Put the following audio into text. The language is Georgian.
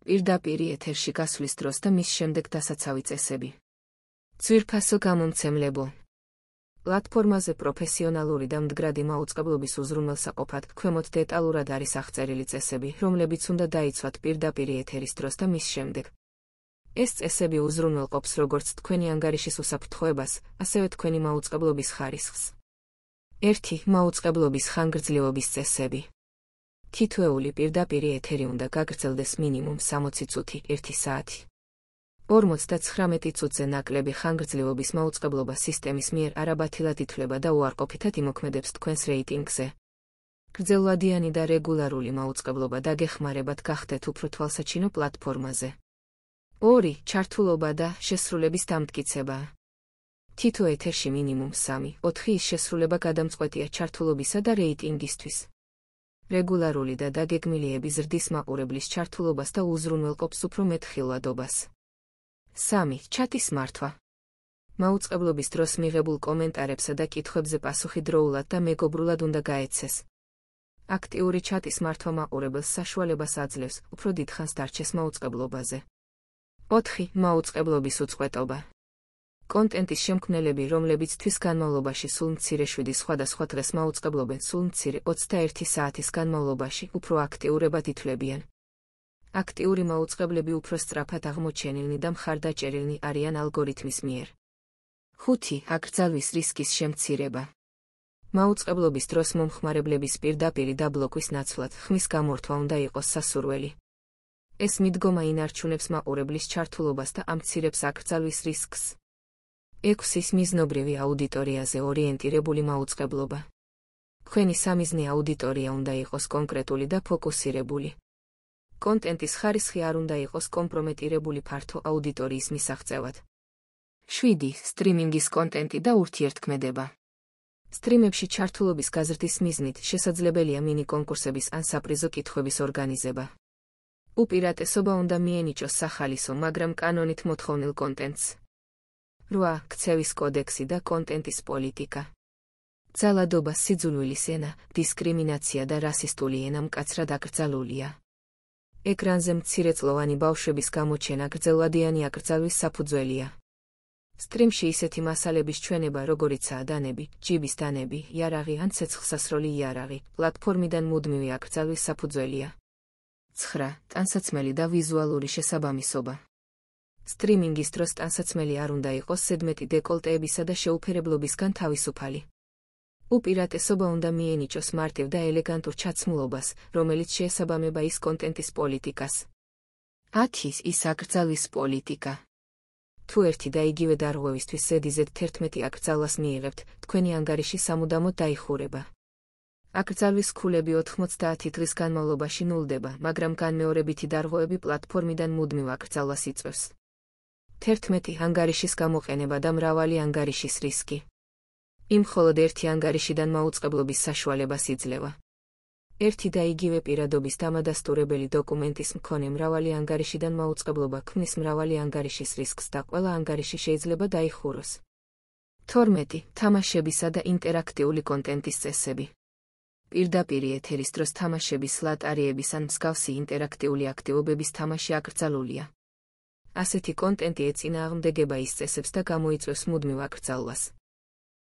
პირდაპირ ეთერში გასვლის დროს და მის შემდეგ დასაცავი წესები. ძვირფასო გამომცემლებო. პლატფორმაზე პროფესიონალური და მდგრადი მაუწყებლობის უზრუნველსაყოფად ქვემოთ დეტალურად არის აღწერილი წესები, რომლებიც უნდა დაიცვათ პირდაპირ ეთერის დროს და მის შემდეგ. ეს წესები უზრუნველყოფს როგორც თქვენი ანგარიშის უსაფრთხოებას, ასევე თქვენი მაუწყებლობის ხარისხს. 1. მაუწყებლობის ხანგრძლივობის წესები. თითოეული პირდაპირ ეთერი უნდა გაგრძელდეს მინიმუმ 60 წუთი, 1 საათი. 59 წუთზე ნაკლები ხანგრძლივობის მაუწყებლობა სისტემის მიერ არაბათილად ითვლება და უარყოფითად იმოქმედებს თქვენს რეიტინგზე. გრძელვადიანი და რეგულარული მაუწყებლობა დაგეხმარებათ გახდეთ უფრო თვალსაჩინო პლატფორმაზე. 2. ჩართულობა და შესრულების დამტკიცება. თითო ეთერში მინიმუმ 3-4 ის შესრულება გადამწყვეტია ჩართულობისა და რეიტინგისთვის. რეგულარული და დაგეგმილი ზრდის მაყურებლის ჩართულობას და უზრუნველყოფს უფრო მეტ ხილვადობას. 3. ჩატის მართვა. მაუწყებლობის დროს მიღებულ კომენტარებსა და კითხვებზე პასუხი დროულად და მეგობრულად უნდა გაეცეს. აქტიური ჩატის მართვა მაყურებელს საშუალებას აძლევს უფრო დიდხანს დარჩეს მაუწყებლობაზე. 4. მაუწყებლობის უწყვეტობა. კონტენტის შემქმნელები, რომლებიც თვის განმავლობაში სულ მცირე 7 სხვადასხვა დღეს მაუწყებლობენ, სულ მცირე 21 საათის განმავლობაში უფრო აქტიურებად ითვლებიან. აქტიური მაუწყებლები უფრო სწრაფად აღმოჩენილნი და მხარდაჭერილნი არიან ალგორითმის მიერ. 5. აკრძალვის რისკის შემცირება. მაუწყებლობის დროს მომხმარებლების პირდაპირი დაბლოკვის ნაცვლად ხმის გამორთვა უნდა იყოს სასურველი. ეს მიდგომა ინარჩუნებს მაყურებლის ჩართულობას და ამცირებს აკრძალვის რისკს. 6. მიზნობრივი აუდიტორიაზე ორიენტირებული მაუწყებლობა. თქვენი სამიზნე აუდიტორია უნდა იყოს კონკრეტული და ფოკუსირებული. კონტენტის ხარისხი არ უნდა იყოს კომპრომეტირებული ფართო აუდიტორიის მისაღწევად. 7. სტრიმინგის კონტენტი და ურთიერთქმედება. სტრიმებში ჩართულობის გაზრდის მიზნით შესაძლებელია მინი კონკურსების ან საპრიზო კითხვების ორგანიზება. უპირატესობა უნდა მიენიჭოს სახალისო, მაგრამ კანონით მოთხოვნილ კონტენტს. 8. ქცევის კოდექსი და კონტენტის პოლიტიკა. ძალადობა, სიძულვილის ენა, დისკრიმინაცია და რასისტული ენა მკაცრად აკრძალულია. ეკრანზე მცირეწლოვანი ბავშვების გამოჩენა გრძელვადიანი აკრძალვის საფუძველია. სტრიმში ისეთი მასალების ჩვენება, როგორიცაა დანები, ჯიბის დანები, იარაღი ან ცეცხლსასროლი იარაღი, პლატფორმიდან მუდმივი აკრძალვის საფუძველია. 9. ტანსაცმელი და ვიზუალური შესაბამისობა. სტრიმინგის დროს ტანსაცმელი არ უნდა იყოს ზედმეტი დეკოლტეებისა და შეუფერებლობისგან თავისუფალი. უპირატესობა უნდა მიენიჭოს მარტივ და ელეგანტურ ჩაცმულობას, რომელიც შეესაბამება ის კონტენტის პოლიტიკას. 10. ის აკრძალვის პოლიტიკა. თუ ერთი და იგივე დარღვევისთვის Z11 აკრძალვას მიიღებთ, თქვენი ანგარიში სამუდამოდ დაიხურება. აკრძალვის ქულები 90 დღის განმავლობაში ნულდება, მაგრამ განმეორებითი დარღვევები პლატფორმიდან მუდმივ აკრძალვას იწვევს. 11. ანგარიშის გამოყენება და მრავალი ანგარიშის რისკი. იმ მხოლოდ ერთი ანგარიშიდან მაუწყებლობის საშუალებას იძლევა. ერთი და იგივე პირადობის დამადასტურებელი დოკუმენტის მქონე მრავალი ანგარიშიდან მაუწყებლობა ქმნის მრავალი ანგარიშის რისკს და ყველა ანგარიში შეიძლება დაიხუროს. 12. თამაშებისა და ინტერაქტიული კონტენტის წესები. პირდაპირ ეთერის დროს თამაშების, ლატარიების ან მსგავსი ინტერაქტიული აქტივობების თამაში აკრძალულია. ასეთი კონტენტი ეწინააღმდეგება ის წესებს და გამოიწვევს მუდმივ აკრძალვას.